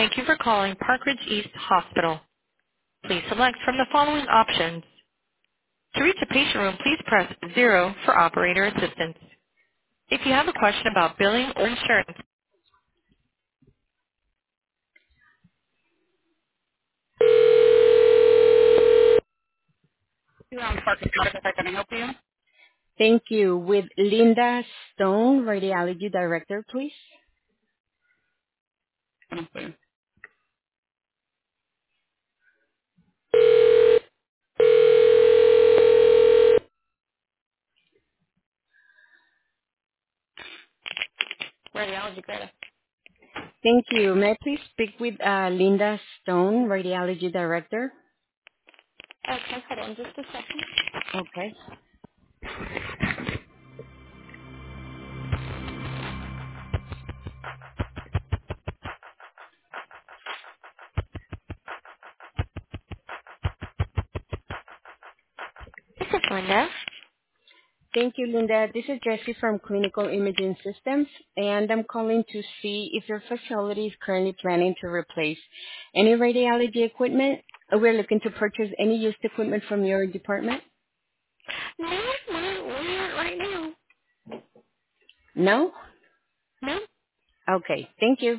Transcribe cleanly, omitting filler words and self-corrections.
Thank you for calling Parkridge East Hospital. Please select from the following options. To reach a patient room, please press 0 for operator assistance. If you have a question about billing or insurance, can I help you? Thank you. With Linda Stone, Radiology Director, please. Radiology Greta. Thank you. May I please speak with Linda Stone, Radiology Director? Okay, hold on just a second. Okay. This is Linda. Thank you, Linda. This is Jessie from Clinical Imaging Systems, and I'm calling to see if your facility is currently planning to replace any radiology equipment. We're looking to purchase any used equipment from your department. No, we're not right now. No? No? Okay. Thank you.